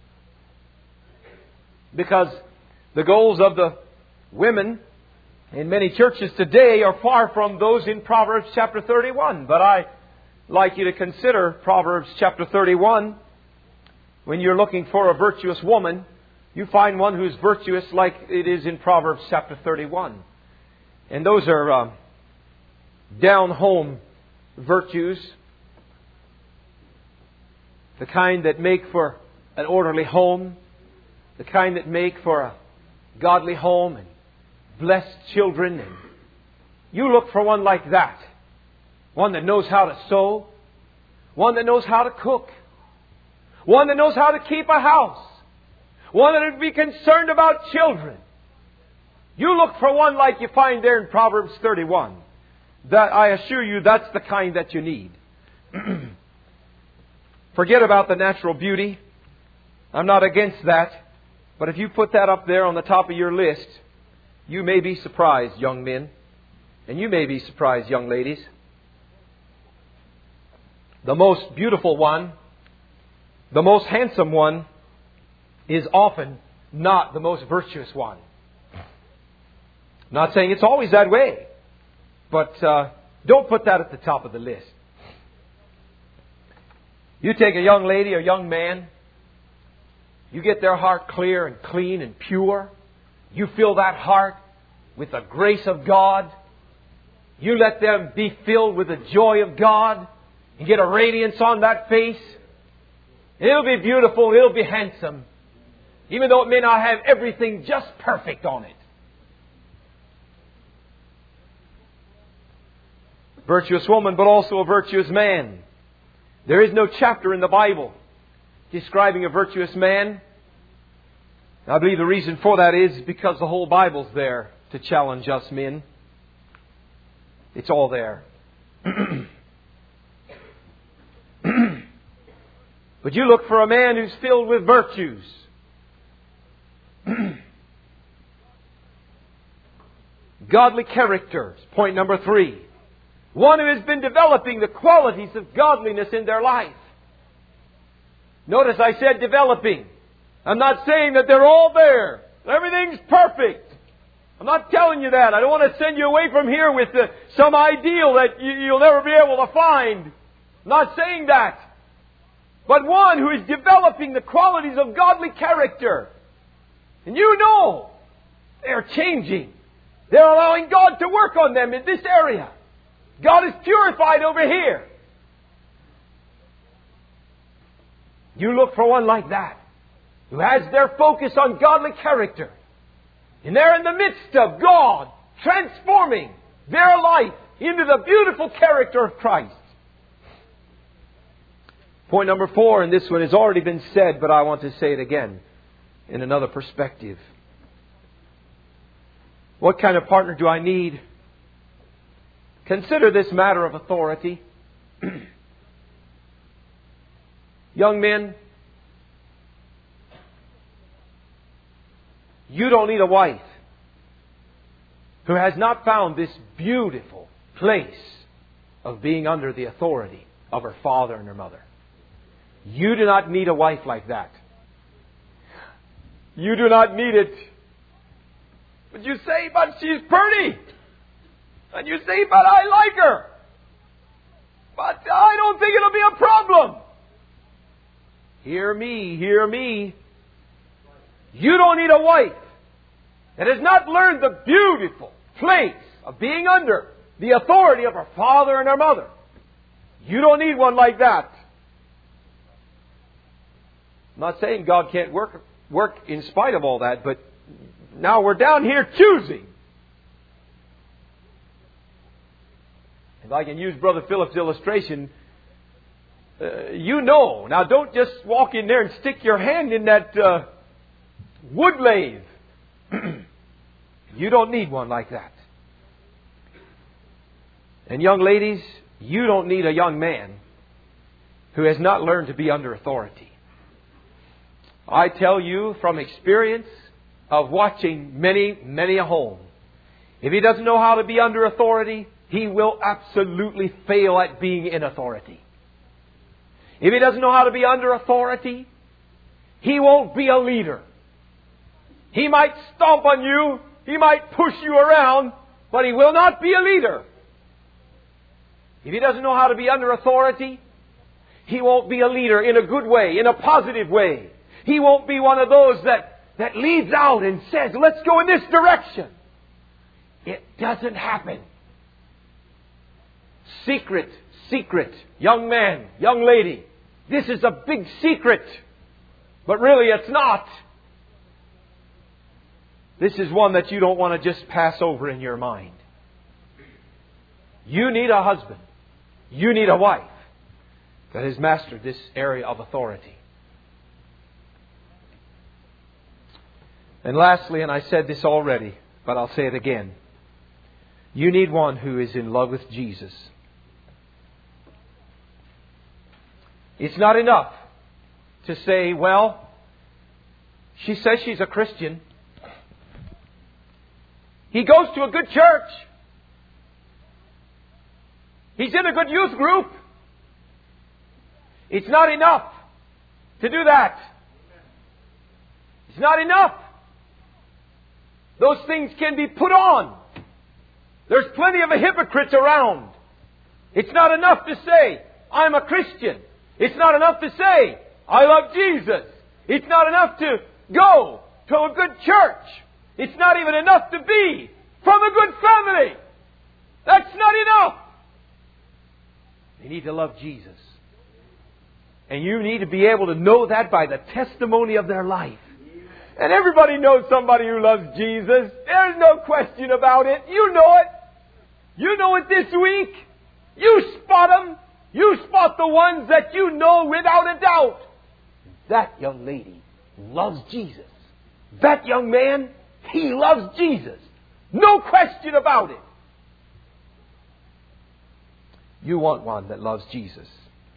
Because the goals of the women in many churches today are far from those in Proverbs chapter 31. But I'd like you to consider Proverbs chapter 31. When you're looking for a virtuous woman, you find one who's virtuous like it is in Proverbs chapter 31. And those are down-home virtues. The kind that make for an orderly home. The kind that make for a godly home and blessed children. And you look for one like that. One that knows how to sew. One that knows how to cook. One that knows how to keep a house. One that would be concerned about children. You look for one like you find there in Proverbs 31. That, I assure you, that's the kind that you need. Forget about the natural beauty. I'm not against that. But if you put that up there on the top of your list, you may be surprised, young men. And you may be surprised, young ladies. The most beautiful one, the most handsome one, is often not the most virtuous one. I'm not saying it's always that way. But don't put that at the top of the list. You take a young lady or young man, you get their heart clear and clean and pure. You fill that heart with the grace of God. You let them be filled with the joy of God. You get a radiance on that face. It'll be beautiful. It'll be handsome. Even though it may not have everything just perfect on it. Virtuous woman, but also a virtuous man. There is no chapter in the Bible describing a virtuous man. I believe the reason for that is because the whole Bible's there to challenge us men. It's all there. But you look for a man who's filled with virtues. Godly character. Point number 3. One who has been developing the qualities of godliness in their life. Notice I said developing. I'm not saying that they're all there. Everything's perfect. I'm not telling you that. I don't want to send you away from here with some ideal that you'll never be able to find. I'm not saying that. But one who is developing the qualities of godly character. And you know they're changing. They're allowing God to work on them in this area. God is purified over here. You look for one like that, who has their focus on godly character. And they're in the midst of God transforming their life into the beautiful character of Christ. Point number 4, and this one has already been said, but I want to say it again in another perspective. What kind of partner do I need? Consider this matter of authority. Young men, you don't need a wife who has not found this beautiful place of being under the authority of her father and her mother. You do not need a wife like that. You do not need it. But you say, but she's pretty. And you say, but I like her. But I don't think it'll be a problem. Hear me, hear me. You don't need a wife that has not learned the beautiful place of being under the authority of her father and her mother. You don't need one like that. I'm not saying God can't work in spite of all that, but now we're down here choosing. If I can use Brother Philip's illustration, you know. Now don't just walk in there and stick your hand in that wood lathe. You don't need one like that. And young ladies, you don't need a young man who has not learned to be under authority. I tell you from experience of watching many a home, if he doesn't know how to be under authority, he will absolutely fail at being in authority. If he doesn't know how to be under authority, he won't be a leader. He might stomp on you, he might push you around, but he will not be a leader. If he doesn't know how to be under authority, he won't be a leader in a good way, in a positive way. He won't be one of those that leads out and says, let's go in this direction. It doesn't happen. Secret, young man, young lady. This is a big secret, but really it's not. This is one that you don't want to just pass over in your mind. You need a husband. You need a wife that has mastered this area of authority. And lastly, and I said this already, but I'll say it again. You need one who is in love with Jesus. It's not enough to say, well, she says she's a Christian. He goes to a good church. He's in a good youth group. It's not enough to do that. It's not enough. Those things can be put on. There's plenty of hypocrites around. It's not enough to say, I'm a Christian. It's not enough to say, I love Jesus. It's not enough to go to a good church. It's not even enough to be from a good family. That's not enough. They need to love Jesus. And you need to be able to know that by the testimony of their life. And everybody knows somebody who loves Jesus. There's no question about it. You know it. You know it this week. You spot them. You spot the ones that you know without a doubt. That young lady loves Jesus. That young man, he loves Jesus. No question about it. You want one that loves Jesus.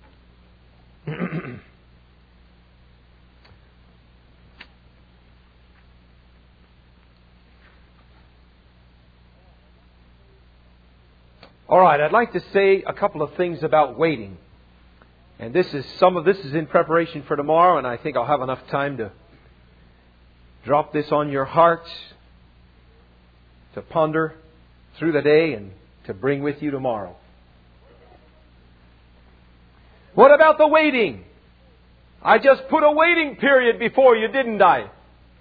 All right, I'd like to say a couple of things about waiting. And some of this is in preparation for tomorrow, and I think I'll have enough time to drop this on your heart, to ponder through the day and to bring with you tomorrow. What about the waiting? I just put a waiting period before you, didn't I?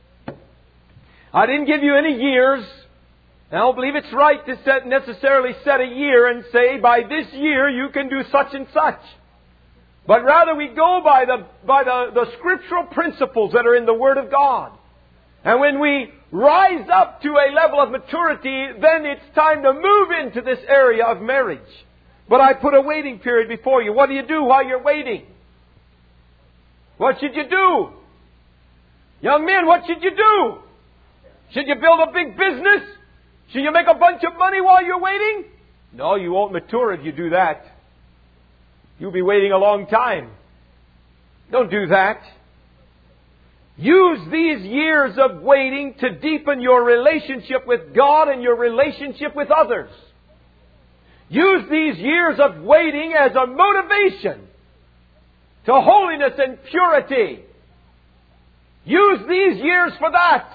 I didn't give you any years. I don't believe it's right to necessarily set a year and say, by this year you can do such and such. But rather we go by the scriptural principles that are in the Word of God. And when we rise up to a level of maturity, then it's time to move into this area of marriage. But I put a waiting period before you. What do you do while you're waiting? What should you do? Young men, what should you do? Should you build a big business? Should you make a bunch of money while you're waiting? No, you won't mature if you do that. You'll be waiting a long time. Don't do that. Use these years of waiting to deepen your relationship with God and your relationship with others. Use these years of waiting as a motivation to holiness and purity. Use these years for that.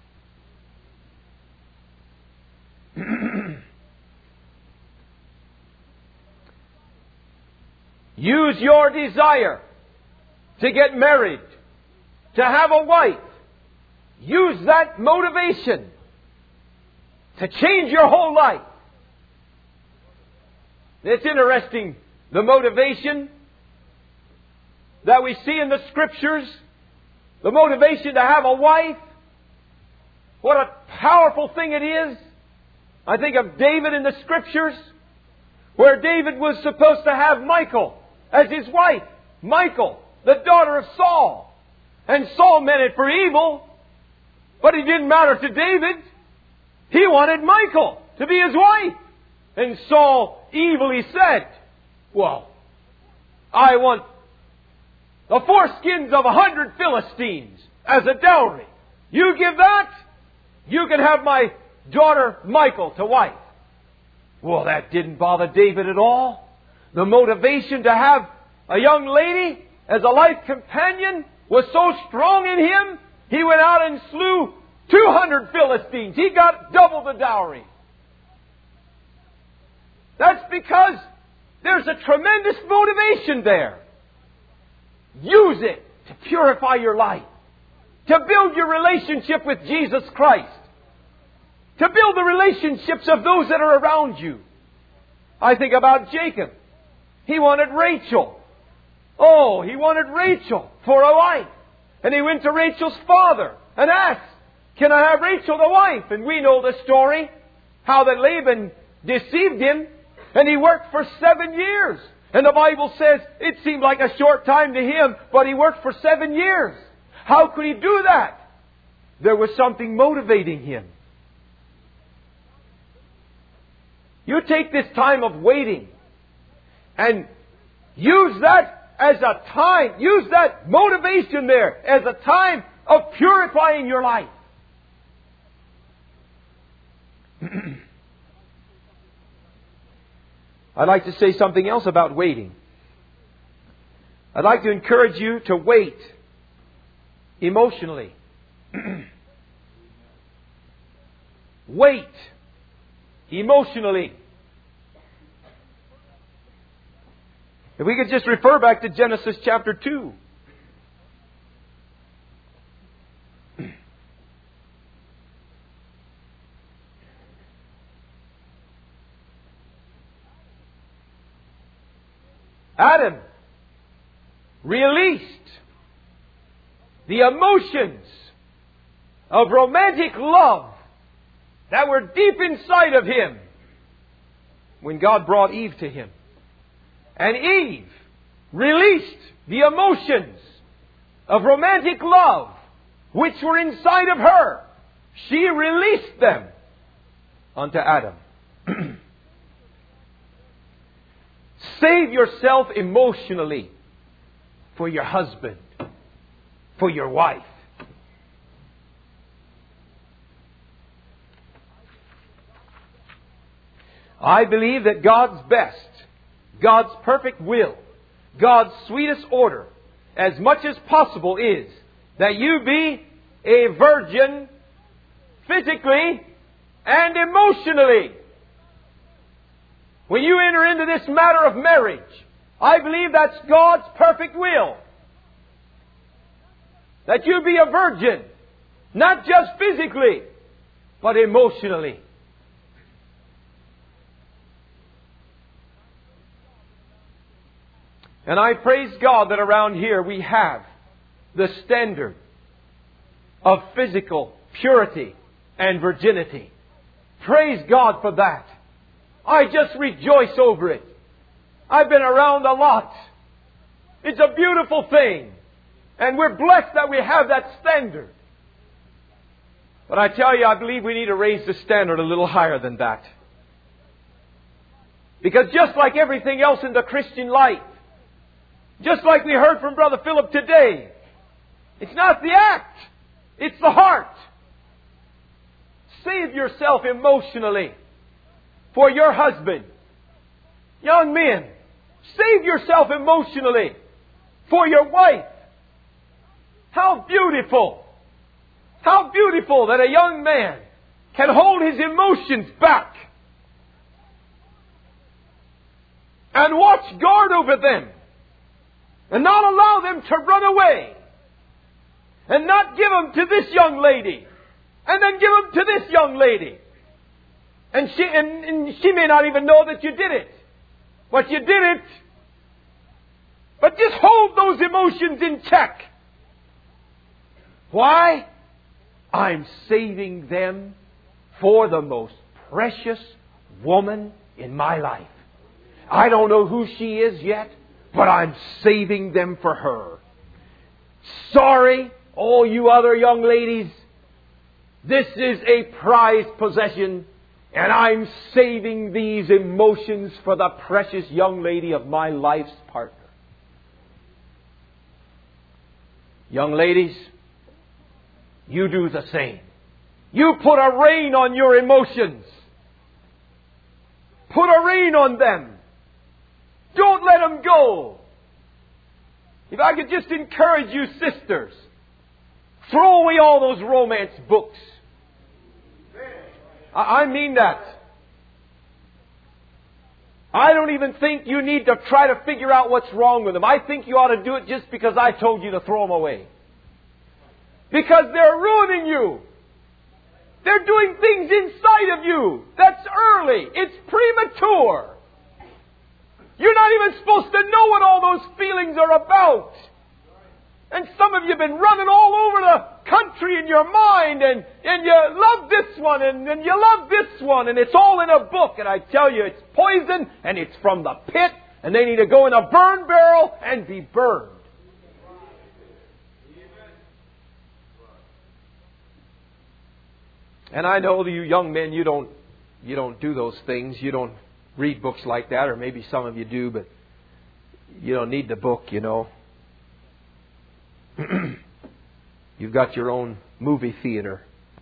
Use your desire to get married, to have a wife. Use that motivation to change your whole life. It's interesting, the motivation that we see in the Scriptures, the motivation to have a wife. What a powerful thing it is. I think of David in the Scriptures, where David was supposed to have Michal as his wife. Michal, the daughter of Saul. And Saul meant it for evil, but it didn't matter to David. He wanted Michal to be his wife. And Saul evilly said, well, I want the foreskins of 100 Philistines as a dowry. You give that, you can have my daughter Michal to wife. Well, that didn't bother David at all. The motivation to have a young lady as a life companion was so strong in him, he went out and slew 200 Philistines. He got double the dowry. That's because there's a tremendous motivation there. Use it to purify your life, to build your relationship with Jesus Christ, to build the relationships of those that are around you. I think about Jacob. He wanted Rachel. Oh, he wanted Rachel for a wife. And he went to Rachel's father and asked, can I have Rachel the wife? And we know the story, how that Laban deceived him, and he worked for 7 years. And the Bible says it seemed like a short time to him, but he worked for 7 years. How could he do that? There was something motivating him. You take this time of waiting and use that as a time, use that motivation there as a time of purifying your life. I'd like to say something else about waiting. I'd like to encourage you to wait emotionally. Wait emotionally. If we could just refer back to Genesis chapter 2. Adam released the emotions of romantic love that were deep inside of him when God brought Eve to him. And Eve released the emotions of romantic love which were inside of her. She released them unto Adam. Save yourself emotionally for your husband, for your wife. I believe that God's best, God's perfect will, God's sweetest order, as much as possible, is that you be a virgin physically and emotionally. When you enter into this matter of marriage, I believe that's God's perfect will. That you be a virgin, not just physically, but emotionally. And I praise God that around here we have the standard of physical purity and virginity. Praise God for that. I just rejoice over it. I've been around a lot. It's a beautiful thing. And we're blessed that we have that standard. But I tell you, I believe we need to raise the standard a little higher than that. Because just like everything else in the Christian life, just like we heard from Brother Philip today, it's not the act, it's the heart. Save yourself emotionally for your husband. Young men, save yourself emotionally for your wife. How beautiful! How beautiful that a young man can hold his emotions back and watch guard over them and not allow them to run away and not give them to this young lady and then give them to this young lady. And she may not even know that you did it. But you did it. But just hold those emotions in check. Why? I'm saving them for the most precious woman in my life. I don't know who she is yet, but I'm saving them for her. Sorry, all you other young ladies, this is a prized possession, and I'm saving these emotions for the precious young lady of my life's partner. Young ladies, you do the same. You put a rein on your emotions. Put a rein on them. Don't let them go. If I could just encourage you sisters, throw away all those romance books. I mean that. I don't even think you need to try to figure out what's wrong with them. I think you ought to do it just because I told you to throw them away. Because they're ruining you. They're doing things inside of you. That's early. It's premature. You're not even supposed to know what all those feelings are about. And some of you have been running all over the country in your mind, and you love this one, and you love this one, and it's all in a book. And I tell you, it's poison, and it's from the pit, and they need to go in a burn barrel and be burned. And I know you young men, you don't do those things. You don't read books like that, or maybe some of you do, but you don't need the book, you know. You've got your own movie theater.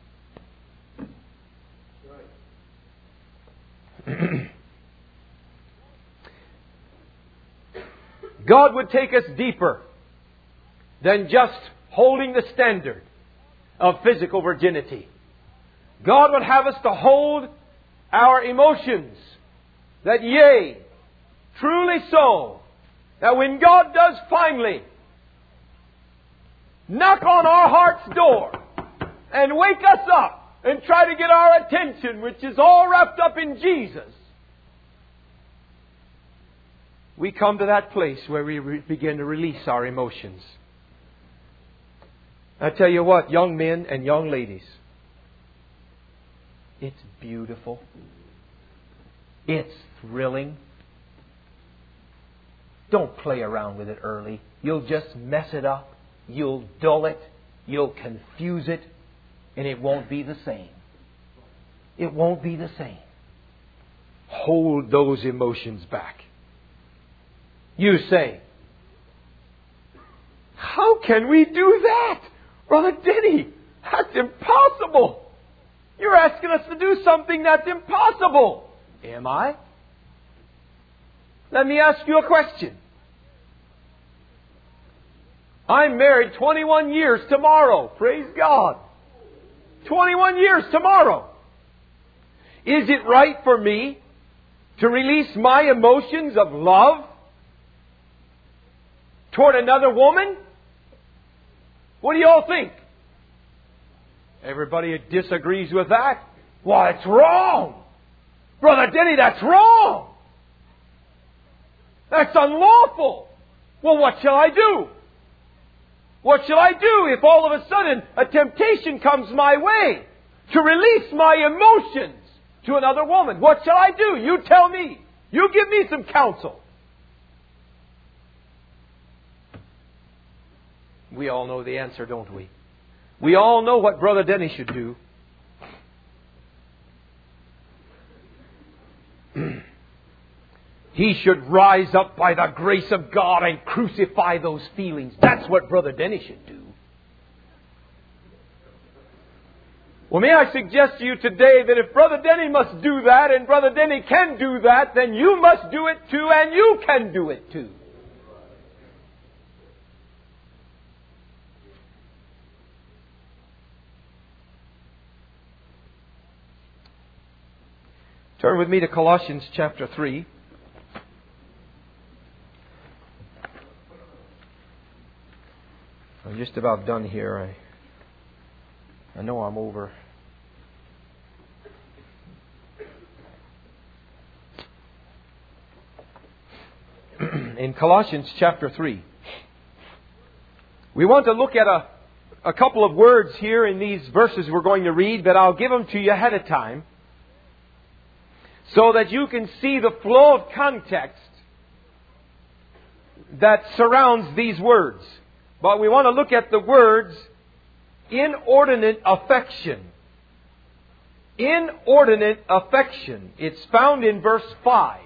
God would take us deeper than just holding the standard of physical virginity. God would have us to hold our emotions. That yea, truly so, that when God does finally knock on our heart's door and wake us up and try to get our attention, which is all wrapped up in Jesus, we come to that place where we begin to release our emotions. I tell you what, young men and young ladies, it's beautiful. It's thrilling. Don't play around with it early. You'll just mess it up. You'll dull it. You'll confuse it. And it won't be the same. It won't be the same. Hold those emotions back. You say, how can we do that? Brother Denny, that's impossible. You're asking us to do something that's impossible. Am I? Let me ask you a question. I'm married 21 years tomorrow. Praise God. 21 years tomorrow. Is it right for me to release my emotions of love toward another woman? What do you all think? Everybody disagrees with that? Why, it's wrong. Brother Denny, that's wrong. That's unlawful. Well, what shall I do? What shall I do if all of a sudden a temptation comes my way to release my emotions to another woman? What shall I do? You tell me. You give me some counsel. We all know the answer, don't we? We all know what Brother Denny should do. he should rise up by the grace of God and crucify those feelings. That's what Brother Denny should do. Well, may I suggest to you today that if Brother Denny must do that and Brother Denny can do that, then you must do it too and you can do it too. Turn with me to Colossians chapter 3. I'm just about done here. I know I'm over. In Colossians chapter 3, we want to look at a couple of words here in these verses we're going to read, but I'll give them to you ahead of time so that you can see the flow of context that surrounds these words. But we want to look at the words inordinate affection. Inordinate affection. It's found in verse 5.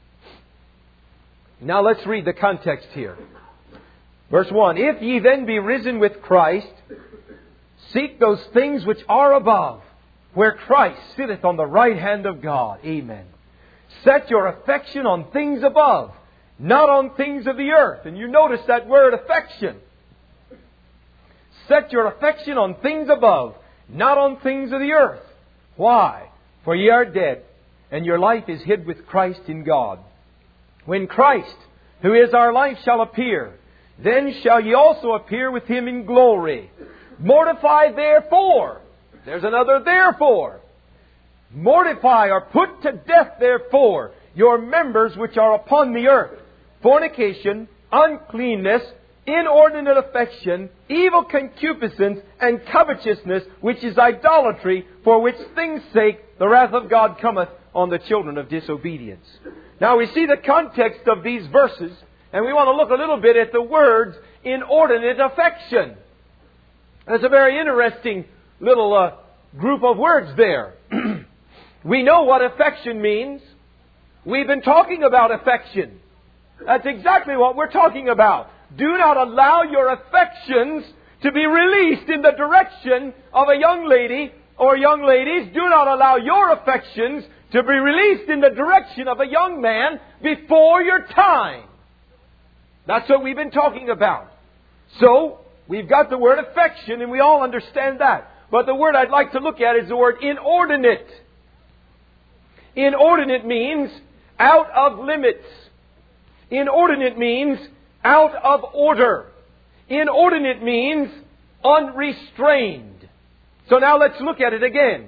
Now let's read the context here. Verse 1. If ye then be risen with Christ, seek those things which are above, where Christ sitteth on the right hand of God. Amen. Set your affection on things above, not on things of the earth. And you notice that word affection. Set your affection on things above, not on things of the earth. Why? For ye are dead, and your life is hid with Christ in God. When Christ, who is our life, shall appear, then shall ye also appear with Him in glory. Mortify therefore. There's another therefore. Mortify or put to death therefore your members which are upon the earth. Fornication, uncleanness, inordinate affection, evil concupiscence, and covetousness, which is idolatry, for which things' sake the wrath of God cometh on the children of disobedience. Now we see the context of these verses, and we want to look a little bit at the words inordinate affection. That's a very interesting little group of words there. We know what affection means. We've been talking about affection. That's exactly what we're talking about. Do not allow your affections to be released in the direction of a young lady or young ladies. Do not allow your affections to be released in the direction of a young man before your time. That's what we've been talking about. So, we've got the word affection, and we all understand that. But the word I'd like to look at is the word inordinate. Inordinate means out of limits. Inordinate means out of order. Inordinate means unrestrained. So now let's look at it again.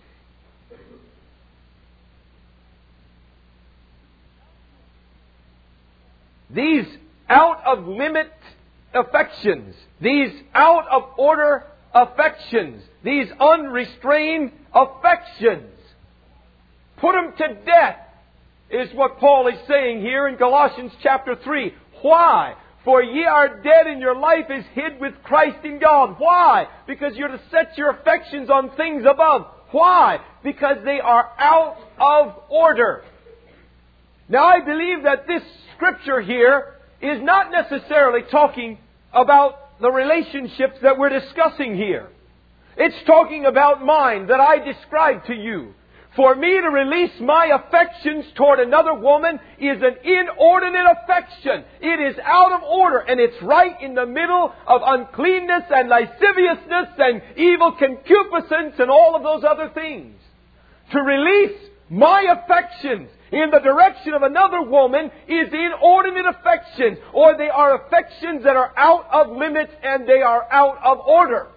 These out of limit affections, these out of order affections, these unrestrained affections, put them to death, is what Paul is saying here in Colossians chapter 3. Why? For ye are dead and your life is hid with Christ in God. Why? Because you're to set your affections on things above. Why? Because they are out of order. Now I believe that this scripture here is not necessarily talking about the relationships that we're discussing here. It's talking about mine that I described to you. For me to release my affections toward another woman is an inordinate affection. It is out of order, and it's right in the middle of uncleanness and lasciviousness and evil concupiscence and all of those other things. To release my affections in the direction of another woman is inordinate affections, or they are affections that are out of limits and they are out of order.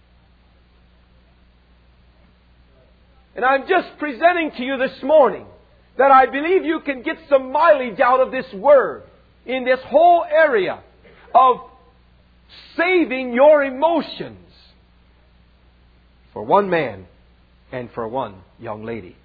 And I'm just presenting to you this morning that I believe you can get some mileage out of this word in this whole area of saving your emotions for one man and for one young lady.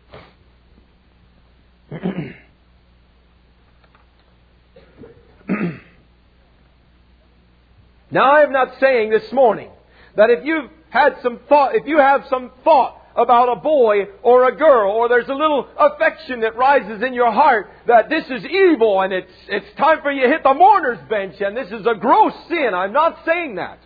Now, I'm not saying this morning that if you have some thought about a boy or a girl, or there's a little affection that rises in your heart that this is evil and it's time for you to hit the mourner's bench and this is a gross sin. I'm not saying that.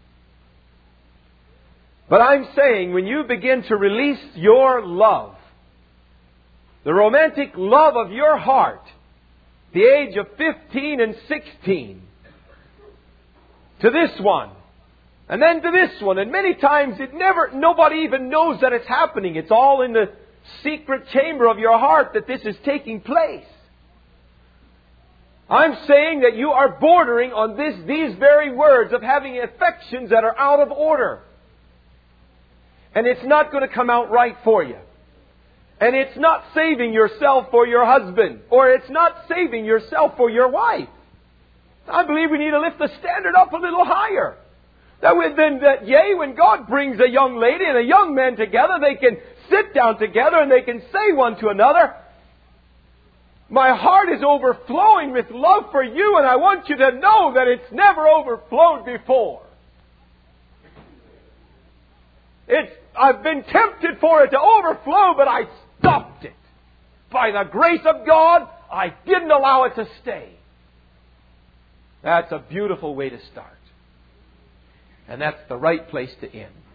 But I'm saying when you begin to release your love, the romantic love of your heart, the age of 15 and 16, to this one, and then to this one, and many times nobody even knows that it's happening. It's all in the secret chamber of your heart that this is taking place. I'm saying that you are bordering on these very words of having affections that are out of order. And it's not going to come out right for you. And it's not saving yourself for your husband. Or it's not saving yourself for your wife. I believe we need to lift the standard up a little higher. When God brings a young lady and a young man together, they can sit down together and they can say one to another, my heart is overflowing with love for you, and I want you to know that it's never overflowed before. I've been tempted for it to overflow, but I stopped it. By the grace of God, I didn't allow it to stay. That's a beautiful way to start. And that's the right place to end.